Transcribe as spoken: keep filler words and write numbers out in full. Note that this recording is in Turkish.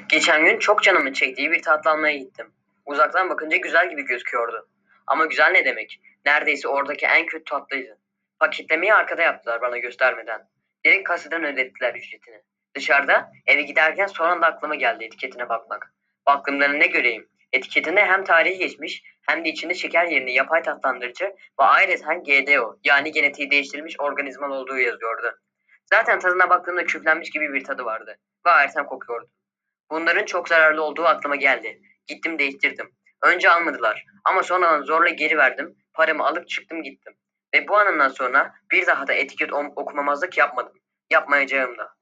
Geçen gün çok canımın çektiği bir tatlı almaya gittim. Uzaktan bakınca güzel gibi gözüküyordu. Ama güzel ne demek? Neredeyse oradaki en kötü tatlıydı. Paketlemeyi arkada yaptılar bana göstermeden. Direkt kasadan ödettiler ücretini. Dışarıda eve giderken son anda aklıma geldi etiketine bakmak. Baktığımda ne göreyim? Etiketinde hem tarihi geçmiş hem de içinde şeker yerine yapay tatlandırıcı ve ayrıca G D O yani genetiği değiştirilmiş organizmal olduğu yazıyordu. Zaten tadına baktığımda küflenmiş gibi bir tadı vardı. Gayet kokuyordu. Bunların çok zararlı olduğu aklıma geldi. Gittim değiştirdim. Önce almadılar ama sonradan zorla geri verdim. Paramı alıp çıktım gittim. Ve bu anından sonra bir daha da etiket okumamazlık yapmadım. Yapmayacağım da.